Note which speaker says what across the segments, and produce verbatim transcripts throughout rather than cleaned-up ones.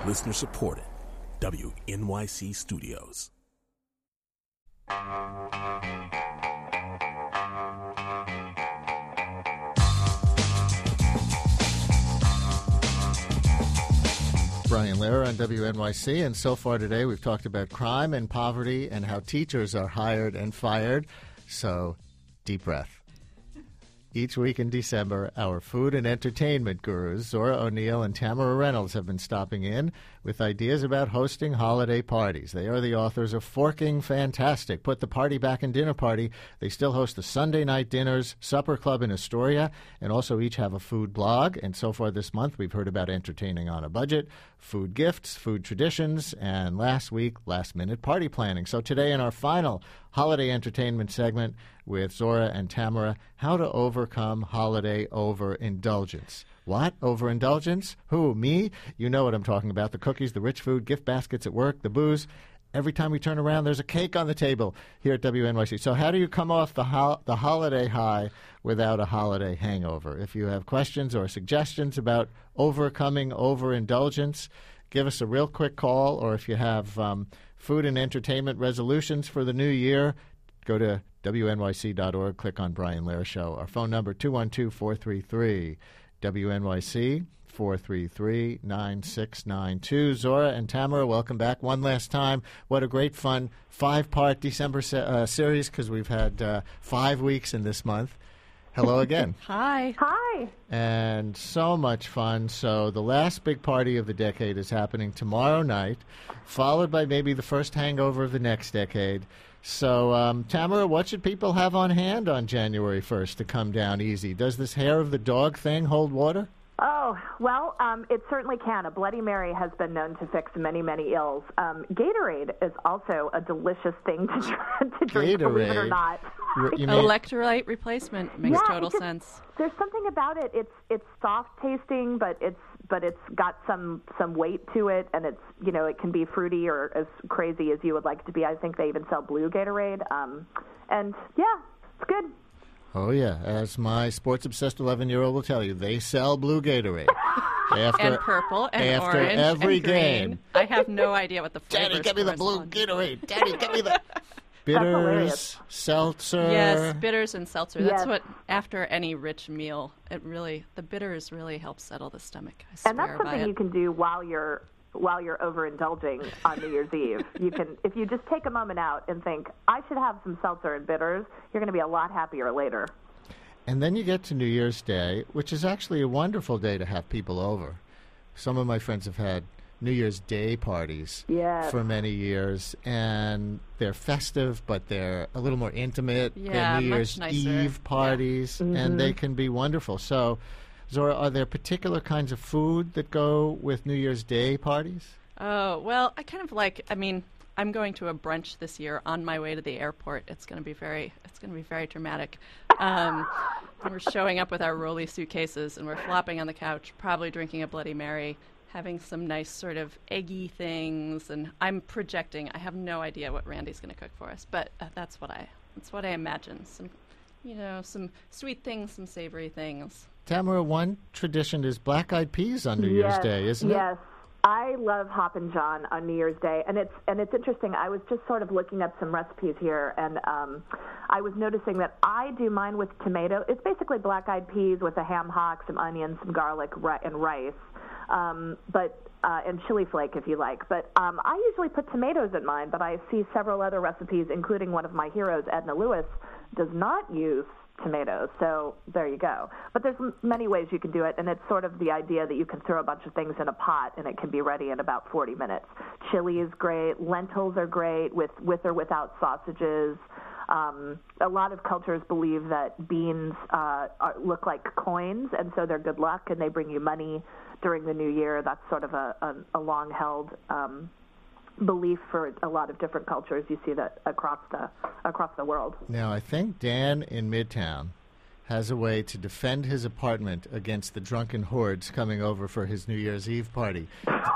Speaker 1: Listener supported. W N Y C Studios.
Speaker 2: Brian Lehrer on W N Y C, and so far today we've talked about crime and poverty and how teachers are hired and fired. So, deep breath. Each week in December, our food and entertainment gurus, Zora O'Neill and Tamara Reynolds, have been stopping in with ideas about hosting holiday parties. They are the authors of Forking Fantastic, Put the Party Back in Dinner Party. They still host the Sunday night dinners, Supper Club in Astoria, and also each have a food blog. And so far this month, we've heard about entertaining on a budget, food gifts, food traditions, and last week, last-minute party planning. So today in our final holiday entertainment segment with Zora and Tamara, how to overcome holiday overindulgence. What? Overindulgence? Who? Me? You know what I'm talking about. The cookies, the rich food, gift baskets at work, the booze. Every time we turn around, there's a cake on the table here at W N Y C. So how do you come off the ho- the holiday high without a holiday hangover? If you have questions or suggestions about overcoming overindulgence, give us a real quick call. Or if you have um, food and entertainment resolutions for the new year, go to W N Y C dot org, click on Brian Lehrer Show. Our phone number, two one two, four three three, W N Y C, four three three, nine six nine two. Zora and Tamara, welcome back one last time. What a great fun five-part December se- uh, series, because we've had uh, five weeks in this month. Hello again.
Speaker 3: Hi.
Speaker 4: Hi.
Speaker 2: And so much fun. So the last big party of the decade is happening tomorrow night, followed by maybe the first hangover of the next decade. So, um, Tamara, what should people have on hand on January first to come down easy? Does this hair of the dog thing hold water?
Speaker 4: Oh, well, um, it certainly can. A Bloody Mary has been known to fix many, many ills. Um, Gatorade is also a delicious thing to, to drink,
Speaker 2: Gatorade.
Speaker 4: believe it or not.
Speaker 2: You mean-
Speaker 3: Electrolyte replacement makes
Speaker 4: Yeah,
Speaker 3: total
Speaker 4: because
Speaker 3: sense.
Speaker 4: There's something about it. It's it's soft tasting, but it's but it's got some some weight to it, and it's you know it can be fruity or as crazy as you would like it to be. I think they even sell blue Gatorade, um, and yeah, it's good.
Speaker 2: Oh, yeah. As my sports-obsessed eleven-year-old will tell you, they sell blue Gatorade. After,
Speaker 3: And purple and
Speaker 2: after
Speaker 3: orange
Speaker 2: every
Speaker 3: and green.
Speaker 2: game.
Speaker 3: I have no idea what the flavors
Speaker 2: Daddy, get me the blue
Speaker 3: correspond.
Speaker 2: Gatorade. Daddy, get me the...
Speaker 4: hilarious.
Speaker 2: Bitters, seltzer.
Speaker 3: Yes, bitters and seltzer. That's
Speaker 4: Yes.
Speaker 3: what, after any rich meal, it really, the bitters really help settle the stomach. I swear
Speaker 4: And that's
Speaker 3: by
Speaker 4: something
Speaker 3: it.
Speaker 4: you can do while you're while you're overindulging on New Year's Eve. You can, if you just take a moment out and think, I should have some seltzer and bitters, you're going to be a lot happier later.
Speaker 2: And then you get to New Year's Day, which is actually a wonderful day to have people over. Some of my friends have had New Year's Day parties
Speaker 4: Yes.
Speaker 2: for many years, and they're festive, but they're a little more intimate
Speaker 3: Yeah,
Speaker 2: than New
Speaker 3: much
Speaker 2: Year's
Speaker 3: nicer.
Speaker 2: Eve parties,
Speaker 4: Yeah.
Speaker 2: and they can be wonderful. So, Zora, are there particular kinds of food that go with New Year's Day parties?
Speaker 3: Oh, well, I kind of like, I mean, I'm going to a brunch this year on my way to the airport. It's going to be very, it's going to be very dramatic. Um, we're showing up with our rolly suitcases, and we're flopping on the couch, probably drinking a Bloody Mary, having some nice sort of eggy things, and I'm projecting. I have no idea what Randy's going to cook for us, but uh, that's what I, that's what I imagine. Some, you know, some sweet things, some savory things.
Speaker 2: Tamara, one tradition is black-eyed peas on New
Speaker 4: yes,
Speaker 2: Year's Day, isn't it?
Speaker 4: Yes. I love Hoppin' John on New Year's Day, and it's and it's interesting. I was just sort of looking up some recipes here, and um, I was noticing that I do mine with tomato. It's basically black-eyed peas with a ham hock, some onions, some garlic, ri- and rice, um, but uh, and chili flake if you like. But um, I usually put tomatoes in mine, but I see several other recipes, including one of my heroes, Edna Lewis, does not use tomatoes. So there you go. But there's m- many ways you can do it, and it's sort of the idea that you can throw a bunch of things in a pot and it can be ready in about forty minutes. Chili is great. Lentils are great with, with or without sausages. Um, a lot of cultures believe that beans uh, are, look like coins, and so they're good luck, and they bring you money during the new year. That's sort of a, a, a long-held um, belief for a lot of different cultures. You see that across the across the world.
Speaker 2: Now, I think Dan in Midtown has a way to defend his apartment against the drunken hordes coming over for his New Year's Eve party.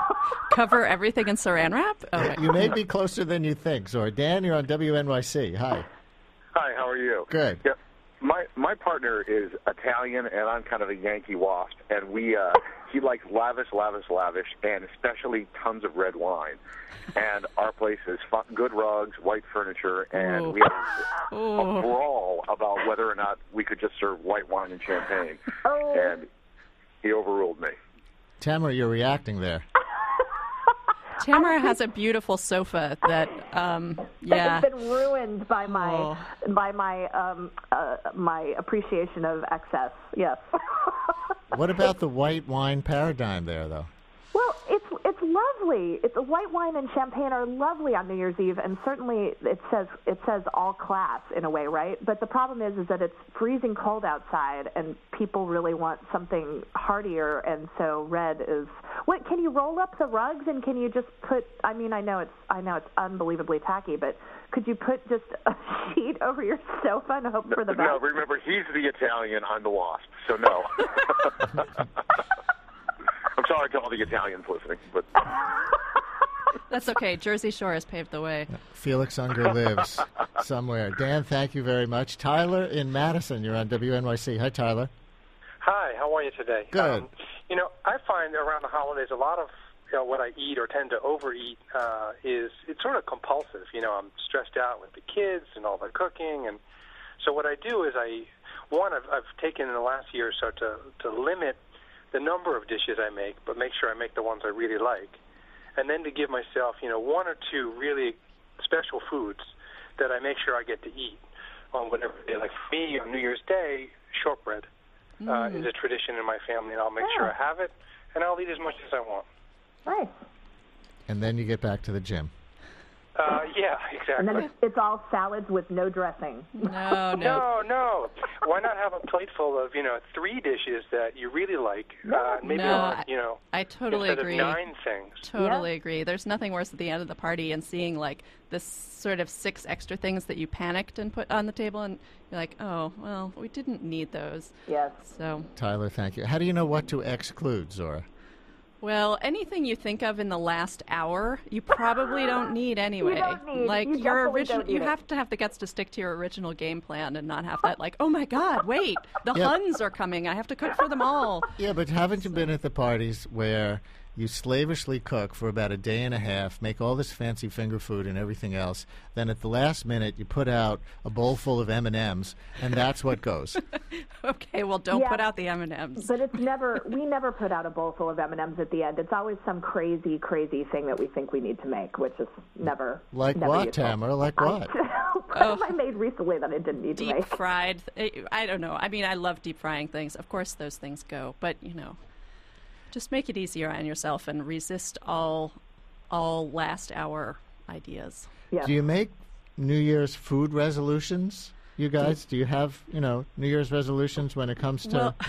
Speaker 3: Cover everything in saran wrap? Oh, my
Speaker 2: You may be closer than you think, Zora. Dan, you're on W N Y C. Hi.
Speaker 5: Hi, how are you?
Speaker 2: Good.
Speaker 5: Yeah, my my partner is Italian, and I'm kind of a Yankee wasp, and we uh, he likes lavish, lavish, lavish, and especially tons of red wine. And our place is fun, good rugs, white furniture, and
Speaker 3: Ooh.
Speaker 5: we had a, a brawl about whether or not we could just serve white wine and champagne.
Speaker 4: Oh.
Speaker 5: And he overruled me.
Speaker 2: Tamara, you're reacting there.
Speaker 3: Tamara has a beautiful sofa that, um, yeah.
Speaker 4: It's been ruined by my
Speaker 3: Oh.
Speaker 4: by my um, uh, my appreciation of excess. Yes.
Speaker 2: What about the white wine paradigm there, though?
Speaker 4: Well, it's it's lovely. It's white wine and champagne are lovely on New Year's Eve, and certainly it says it says all class in a way, right? But the problem is, is that it's freezing cold outside, and people really want something heartier, and so red is. What can you roll up the rugs, and can you just put? I mean, I know it's I know it's unbelievably tacky, but could you put just a sheet over your sofa and hope for the best?
Speaker 5: No, remember, he's the Italian, I'm the wasp, so no. I'm sorry to all the Italians listening, but
Speaker 3: That's okay. Jersey Shore has paved the way.
Speaker 2: Felix Unger lives somewhere. Dan, thank you very much. Tyler in Madison, you're on W N Y C. Hi, Tyler.
Speaker 6: Hi, how are you today?
Speaker 2: Good.
Speaker 6: Um, you know, I find around the holidays a lot of you know, what I eat or tend to overeat uh, is it's sort of compulsive. You know, I'm stressed out with the kids and all the cooking, and so what I do is I, one, I've, I've taken in the last year or so to, to limit the number of dishes I make, but make sure I make the ones I really like, and then to give myself, you know, one or two really special foods that I make sure I get to eat on whatever day. Like for me, on New Year's Day, shortbread uh,
Speaker 3: Mm.
Speaker 6: is a tradition in my family, and I'll make sure I have it, and I'll eat as much as I want.
Speaker 4: Nice.
Speaker 2: And then you get back to the gym.
Speaker 6: Uh, yeah,
Speaker 4: And then
Speaker 6: exactly.
Speaker 4: it's, it's all salads with no dressing.
Speaker 3: No, no.
Speaker 6: No, no. Why not have a plate full of, you know, three dishes that you really like? Uh, maybe,
Speaker 3: No,
Speaker 6: on, you know,
Speaker 3: I totally
Speaker 6: instead
Speaker 3: agree.
Speaker 6: of nine things.
Speaker 3: Totally agree. There's nothing worse at the end of the party and seeing like this sort of six extra things that you panicked and put on the table, and you're like, oh, well, we didn't need those.
Speaker 4: Yes.
Speaker 3: So,
Speaker 2: Tyler, thank you. How do you know what to exclude, Zora?
Speaker 3: well, anything you think of in the last hour, you probably don't need anyway.
Speaker 4: don't need-
Speaker 3: Like
Speaker 4: you
Speaker 3: your
Speaker 4: definitely
Speaker 3: original,
Speaker 4: don't
Speaker 3: you
Speaker 4: need it.
Speaker 3: have to have the guts to stick to your original game plan and not have that like, oh my God, wait, the
Speaker 2: Yep.
Speaker 3: Huns are coming. I have to cook for them all.
Speaker 2: Yeah, but haven't you been at the parties where you slavishly cook for about a day and a half, make all this fancy finger food and everything else, then at the last minute you put out a bowl full of M and M's, and that's what goes.
Speaker 3: Okay, well, don't
Speaker 4: Yeah.
Speaker 3: put out the M and M's.
Speaker 4: But it's never, we never put out a bowl full of M and M's at the end. It's always some crazy, crazy thing that we think we need to make, which is never
Speaker 2: Like
Speaker 4: never
Speaker 2: what,
Speaker 4: useful.
Speaker 2: Tamara? Like what?
Speaker 4: What have I made recently that I didn't need to
Speaker 3: Deep
Speaker 4: make?
Speaker 3: fried. I don't know. I mean, I love deep frying things. Of course, those things go, but you know, just make it easier on yourself and resist all, all last hour ideas.
Speaker 4: Yeah.
Speaker 2: Do you make New Year's food resolutions, you guys? Do you have, you know, New Year's resolutions when it comes to...
Speaker 3: Well,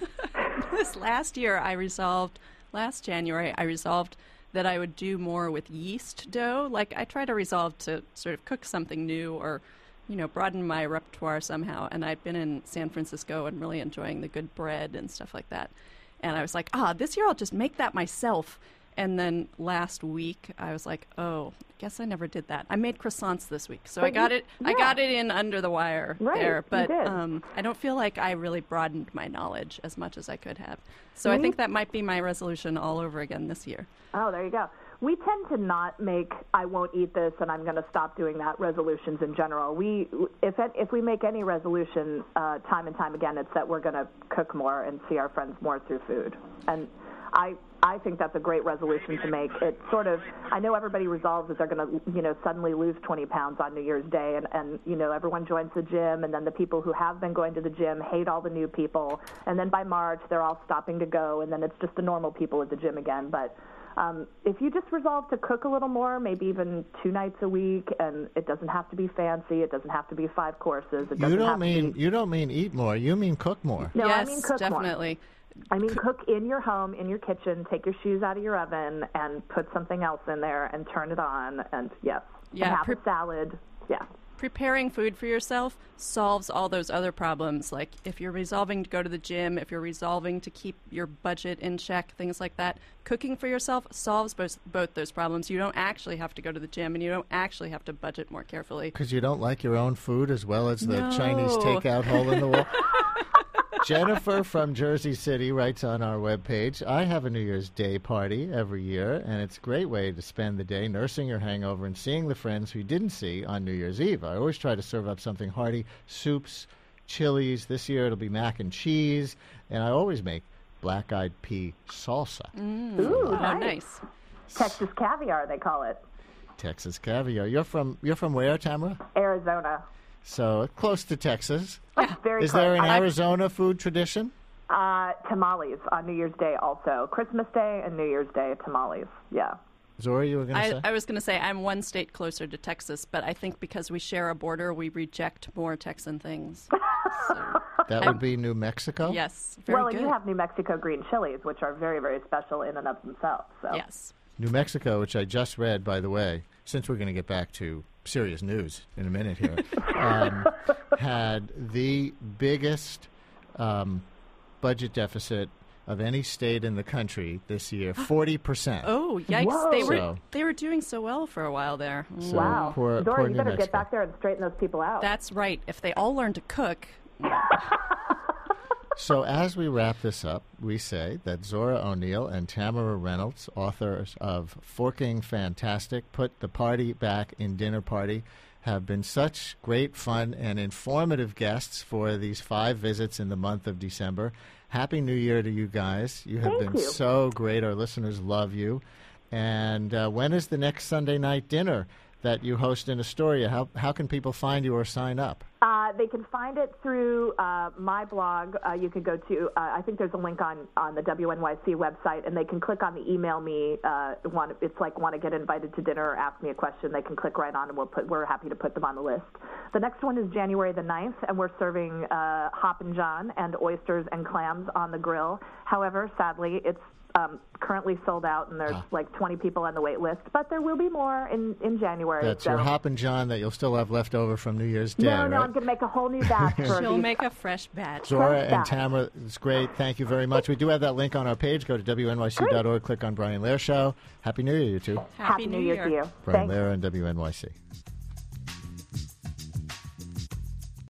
Speaker 3: this last year, I resolved. Last January, I resolved that I would do more with yeast dough. Like I try to resolve to sort of cook something new or, you know, broaden my repertoire somehow. And I've been in San Francisco and really enjoying the good bread and stuff like that. And I was like, ah, this year I'll just make that myself. And then last week I was like, oh, I guess I never did that. I made croissants this week, so
Speaker 4: But
Speaker 3: I got
Speaker 4: you-
Speaker 3: it. I
Speaker 4: yeah.
Speaker 3: got it in under the wire
Speaker 4: Right,
Speaker 3: there.
Speaker 4: you
Speaker 3: But
Speaker 4: did.
Speaker 3: um, I don't feel like I really broadened my knowledge as much as I could have. So I
Speaker 4: Me-
Speaker 3: think that might be my resolution all over again this year.
Speaker 4: Oh, there you go. We tend to not make I won't eat this and I'm going to stop doing that resolutions in general. We if if we make any resolution uh, time and time again, it's that we're going to cook more and see our friends more through food. And I I think that's a great resolution to make. It sort of I know everybody resolves that they're going to you know suddenly lose twenty pounds on New Year's Day, and and you know everyone joins the gym, and then the people who have been going to the gym hate all the new people, and then by March they're all stopping to go, and then it's just the normal people at the gym again. But Um, if you just resolve to cook a little more, maybe even two nights a week, and it doesn't have to be fancy, it doesn't have to be five courses. It doesn't
Speaker 2: You don't
Speaker 4: have
Speaker 2: mean
Speaker 4: to be,
Speaker 2: you don't mean eat more. You mean cook more.
Speaker 4: No,
Speaker 3: yes,
Speaker 4: I mean cook more.
Speaker 3: definitely.
Speaker 4: I mean cook in your home, in your kitchen. Take your shoes out of your oven and put something else in there and turn it on. And yes,
Speaker 3: Yeah,
Speaker 4: and have
Speaker 3: pre-
Speaker 4: a salad. Yeah.
Speaker 3: preparing food for yourself solves all those other problems. Like if you're resolving to go to the gym, if you're resolving to keep your budget in check, things like that, cooking for yourself solves both, both those problems. You don't actually have to go to the gym, and you don't actually have to budget more carefully.
Speaker 2: Because you don't like your own food as well as the
Speaker 3: No.
Speaker 2: Chinese takeout hole in the wall. Jennifer from Jersey City writes on our webpage, I have a New Year's Day party every year, and it's a great way to spend the day nursing your hangover and seeing the friends who you didn't see on New Year's Eve. I always try to serve up something hearty, soups, chilies. This year it'll be mac and cheese, and I always make black-eyed pea salsa.
Speaker 3: Mm.
Speaker 4: Ooh,
Speaker 3: Oh,
Speaker 4: nice.
Speaker 3: nice.
Speaker 4: Texas caviar, they call it.
Speaker 2: Texas caviar. You're from you're from where, Tamara?
Speaker 4: Arizona.
Speaker 2: So close to Texas.
Speaker 4: Very
Speaker 2: Is
Speaker 4: close.
Speaker 2: there an
Speaker 4: I like-
Speaker 2: Arizona food tradition?
Speaker 4: Uh, tamales on New Year's Day also. Christmas Day and New Year's Day, tamales. Yeah.
Speaker 2: Zora, you were going to
Speaker 3: I,
Speaker 2: say?
Speaker 3: I was going to say I'm one state closer to Texas, but I think because we share a border, we reject more Texan things. So,
Speaker 2: That would be New Mexico?
Speaker 3: yes, very
Speaker 4: well,
Speaker 3: good.
Speaker 4: and you have New Mexico green chilies, which are very, very special in and of themselves. So.
Speaker 3: Yes.
Speaker 2: New Mexico, which I just read, by the way, since we're going to get back to serious news in a minute here, um, had the biggest um, budget deficit of any state in the country this year, forty percent.
Speaker 3: Oh, yikes.
Speaker 4: Whoa.
Speaker 3: They were
Speaker 2: So-
Speaker 3: they were doing so well for a while there. Mm.
Speaker 2: So
Speaker 4: Wow.
Speaker 2: poor,
Speaker 4: Dora,
Speaker 2: poor
Speaker 4: you
Speaker 2: New
Speaker 4: better
Speaker 2: Mexico.
Speaker 4: get back there and straighten those people out.
Speaker 3: That's right. If they all learn to cook,
Speaker 2: So as we wrap this up, we say that Zora O'Neill and Tamara Reynolds, authors of Forking Fantastic, Put the Party Back in Dinner Party, have been such great fun and informative guests for these five visits in the month of December. Happy New Year to you guys. You have
Speaker 4: Thank
Speaker 2: been
Speaker 4: you.
Speaker 2: so great. Our listeners love you. And uh, when is the next Sunday night dinner that you host in Astoria? How, how can people find you or sign up?
Speaker 4: Uh, they can find it through uh, my blog. Uh, you can go to, uh, I think there's a link on, on the W N Y C website, and they can click on the email me. Uh, want, it's like want to get invited to dinner or ask me a question. They can click right on, and we'll put, we're happy to put them on the list. The next one is January the ninth, and we're serving uh, Hoppin' John and oysters and clams on the grill. However, sadly, it's Um, currently sold out, and there's
Speaker 2: Ah.
Speaker 4: like twenty people on the wait list, but there will be more in, in January.
Speaker 2: That's
Speaker 4: so.
Speaker 2: your Hoppin' John that you'll still have left over from New Year's Day,
Speaker 4: No, no,
Speaker 2: right?
Speaker 4: I'm going to make a whole new batch for
Speaker 3: she'll
Speaker 4: these.
Speaker 3: make a fresh batch.
Speaker 2: Zora
Speaker 4: Fresh
Speaker 2: and
Speaker 4: batch.
Speaker 2: Tamara, it's great. Thank you very much. We do have that link on our page. Go to W N Y C dot org, click on Brian Lehrer Show. Happy New Year, you two.
Speaker 3: Happy,
Speaker 4: New Year to you.
Speaker 2: Brian
Speaker 4: Thanks.
Speaker 2: Lehrer and W N Y C.